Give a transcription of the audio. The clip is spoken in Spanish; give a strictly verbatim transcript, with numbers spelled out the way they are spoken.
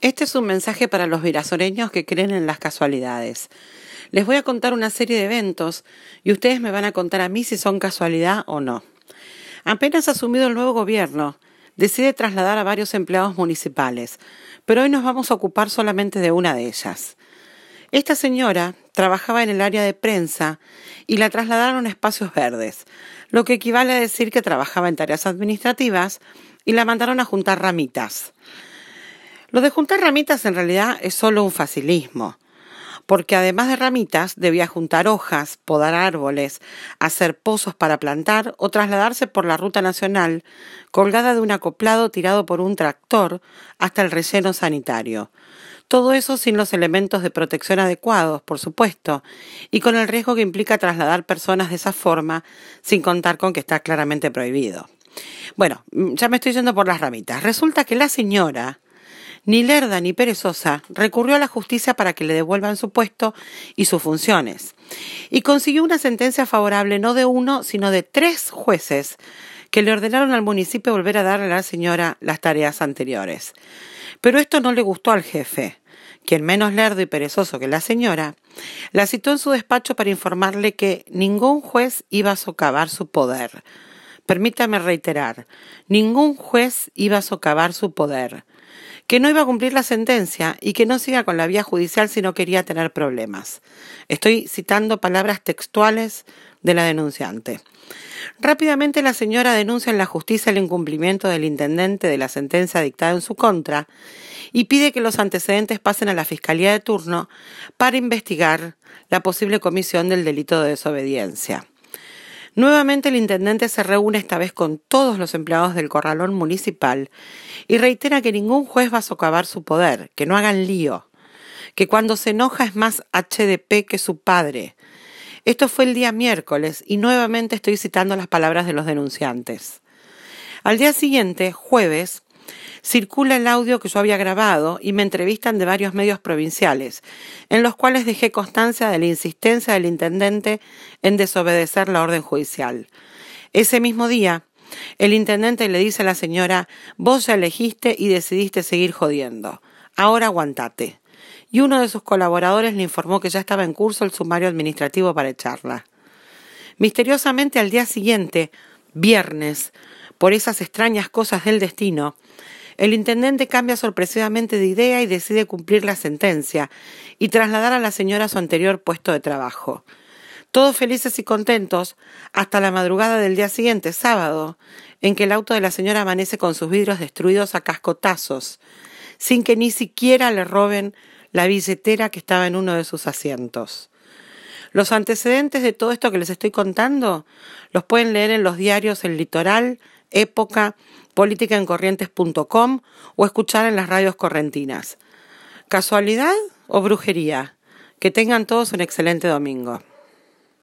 Este es un mensaje para los virasoreños que creen en las casualidades. Les voy a contar una serie de eventos y ustedes me van a contar a mí si son casualidad o no. Apenas asumido el nuevo gobierno, decide trasladar a varios empleados municipales, pero hoy nos vamos a ocupar solamente de una de ellas. Esta señora trabajaba en el área de prensa y la trasladaron a espacios verdes, lo que equivale a decir que trabajaba en tareas administrativas y la mandaron a juntar ramitas. Lo de juntar ramitas en realidad es solo un facilismo, porque además de ramitas debía juntar hojas, podar árboles, hacer pozos para plantar o trasladarse por la ruta nacional colgada de un acoplado tirado por un tractor hasta el relleno sanitario. Todo eso sin los elementos de protección adecuados, por supuesto, y con el riesgo que implica trasladar personas de esa forma sin contar con que está claramente prohibido. Bueno, ya me estoy yendo por las ramitas. Resulta que la señora, ni lerda ni perezosa, recurrió a la justicia para que le devuelvan su puesto y sus funciones. Y consiguió una sentencia favorable no de uno, sino de tres jueces que le ordenaron al municipio volver a darle a la señora las tareas anteriores. Pero esto no le gustó al jefe, quien menos lerdo y perezoso que la señora, la citó en su despacho para informarle que ningún juez iba a socavar su poder. Permítame reiterar, ningún juez iba a socavar su poder, que no iba a cumplir la sentencia y que no siga con la vía judicial si no quería tener problemas. Estoy citando palabras textuales de la denunciante. Rápidamente la señora denuncia en la justicia el incumplimiento del intendente de la sentencia dictada en su contra y pide que los antecedentes pasen a la Fiscalía de turno para investigar la posible comisión del delito de desobediencia. Nuevamente el intendente se reúne esta vez con todos los empleados del corralón municipal y reitera que ningún juez va a socavar su poder, que no hagan lío, que cuando se enoja es más H D P que su padre. Esto fue el día miércoles y nuevamente estoy citando las palabras de los denunciantes. Al día siguiente, jueves, circula el audio que yo había grabado y me entrevistan de varios medios provinciales, en los cuales dejé constancia de la insistencia del intendente en desobedecer la orden judicial. Ese mismo día, el intendente le dice a la señora: vos ya elegiste y decidiste seguir jodiendo, ahora aguantate. Y uno de sus colaboradores le informó que ya estaba en curso el sumario administrativo para echarla. Misteriosamente al día siguiente, viernes, por esas extrañas cosas del destino, el intendente cambia sorpresivamente de idea y decide cumplir la sentencia y trasladar a la señora a su anterior puesto de trabajo. Todos felices y contentos hasta la madrugada del día siguiente, sábado, en que el auto de la señora amanece con sus vidrios destruidos a cascotazos, sin que ni siquiera le roben la billetera que estaba en uno de sus asientos. Los antecedentes de todo esto que les estoy contando los pueden leer en los diarios El Litoral, Época, política en corrientes punto com o escuchar en las radios correntinas. ¿Casualidad o brujería? Que tengan todos un excelente domingo.